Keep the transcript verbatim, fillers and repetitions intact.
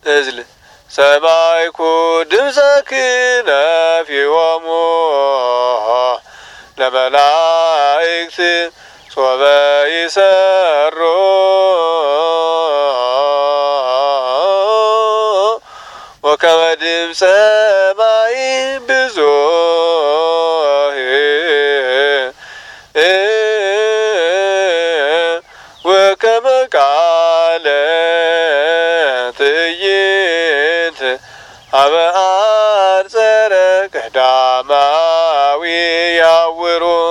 እዝል ሰማይኩ ድምፀክነ ፊሆሙ ለመላእክት ሶበ ይሰሩ ወከመ ድምፀ ማይ ብዙኅ ወከመ ቃለ ትዕይንት ሀበ አንጸረ ቀዳማዊ ያውሩ